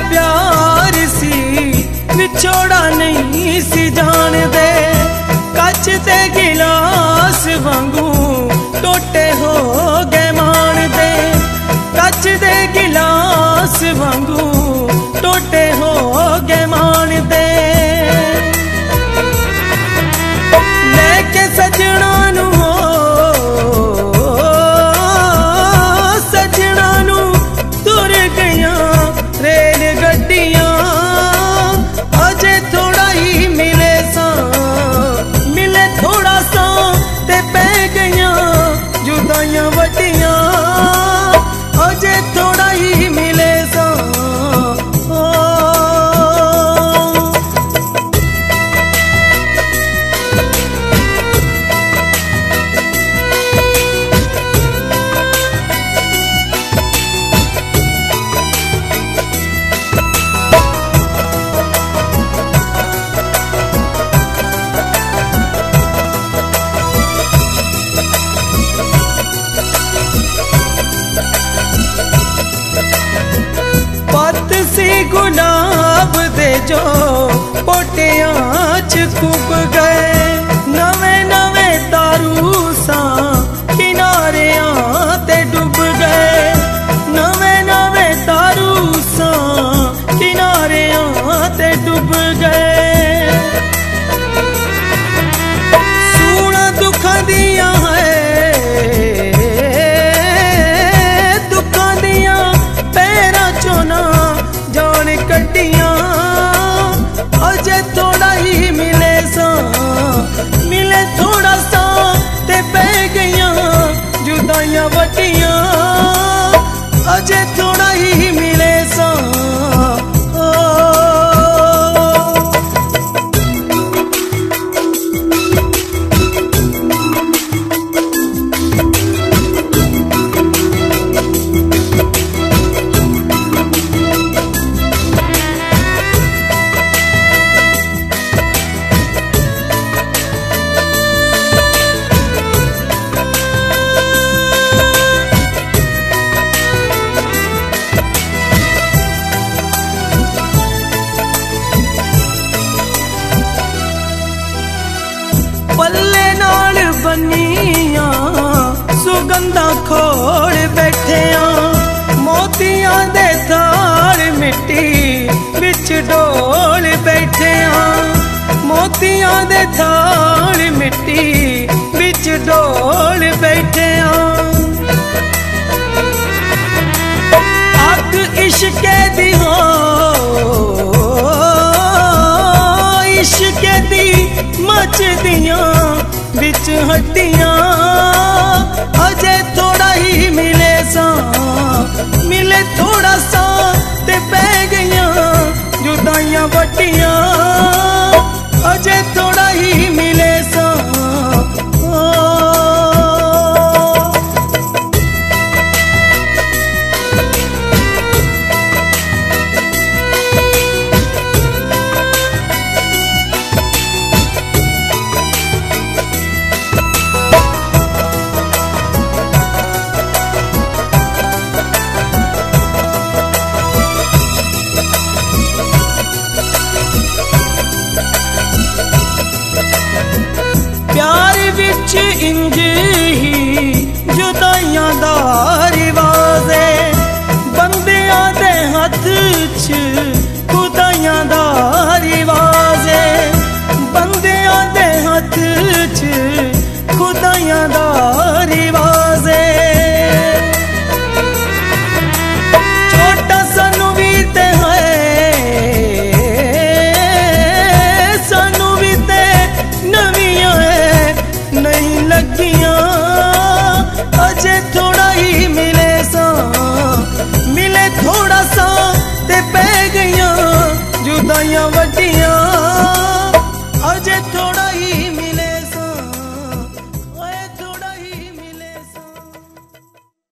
प्यार सी विछोड़ा नहीं सी जान दे। कच दे गिलास वांगू टोटे हो गए मान दे। कच दे गिलास वांगू टोटे हो गए मान दे। लेके सजना नू सजना नू तुर गया रेल गड्डियां। अजे थोड़ा ही मिले सा मिले थोड़ा सा ते पै गया जुदाइयां वड्डियां। अजे थोड़ा ही मिले सा पत सी गुलाब दे जो पोटियां च खुब गए। नवे नवे तारू सा किनारियां ते डूब गए। नवे नवे तारू सा किनारियां ते डूब गए। सूना दुखां दियां है दुखां दियां पैरां चों ना जान कड्डियां। अजे थोड़ा ही मिले सा मिले थोड़ा सा ते पै गईयां जुदाइयां वड्डियां। अजे थोड़ा ही मिले सा पल्ले नाल बनियां सुगंधा खोड़ बैठिया। मोतियां दे थाल मिट्टी बिच डोल बैठिया। मोतियां दे थाल मिट्टी बिच डोल बैठिया। अग इश्के दी हो इश्के दी मचदियां बिच हड्डियां। अजे थोड़ा ही मिले सा मिले थोड़ा सा ते पै गईयां जुदाइयां वड्डियां। अजे थोड़ा ही मिले सा इंज ही जुदाइयां दा रिवाज है। बंदियां दे हथ च खुदाइयां दा रिवाज है। बंदियां दे हथ च खुदाइयां दा रिवाज है। छोटा सानू भी ते है सानू भी ते नवियां है नहीं लगियां। अजे थोड़ा ही मिले सा मिले थोड़ा सा ते पै गईयां जुदाइयां वड्डियां।